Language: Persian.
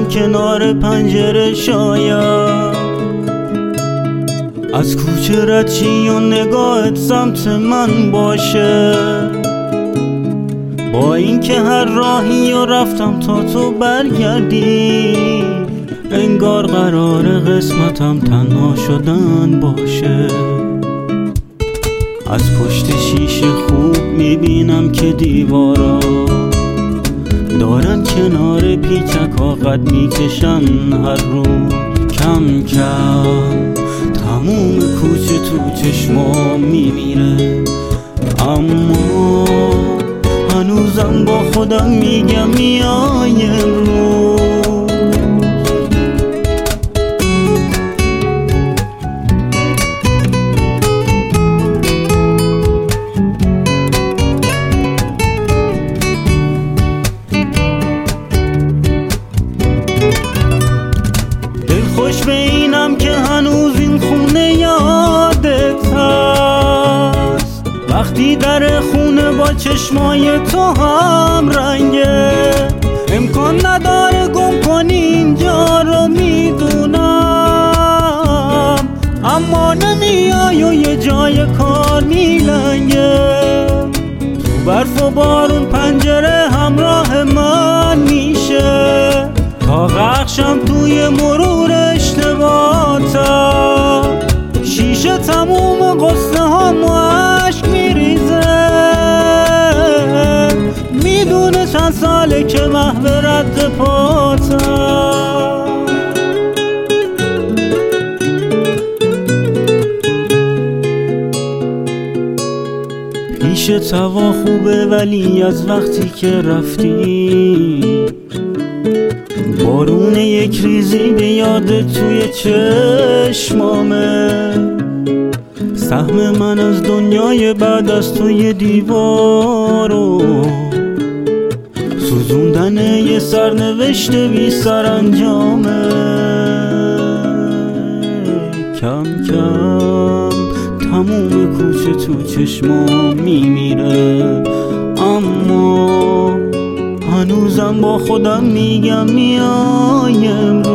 میشینم کنار پنجره، شاید از کوچه رد چی و نگاهت سمت من باشه. با اینکه هر راهی رو رفتم تا تو برگردی، انگار قرار قسمتم تنها شدن باشه. از پشت شیشه خوب میبینم که دیوارا دارن کنار پیچکا قد میکشن هر روز. کم کم تموم کوچه تو چشمام میمیره، اما هنوزم با خودم میگم میای امروز. خوش به اینم که هنوز این خونه یادت هست، وقتی در خونه با چشمای تو هم رنگه. امکان نداره گم کنی اینجا رو میدونم، اما نمیای و یه جای کار میلنگه. تو برف و بارون پنجره همراه من میشه، تا غرقشم توی مرور اشتباهاتم. شیشه تموم قصه هم و عشق میریزه، میدونه چند ساله که محو رد پاتم. پیش توا خوبه ولی از وقتی که رفتی، بارون یک ریزی به یاد توی چشمامه. سهم من از دنیای بعد از توی دیوارو، سوزوندن یه سرنوشت بی سرانجامه. کم کم تموم کوچه تو چشمام میمیره، اما هنوزم با خودم میگم میای امروز.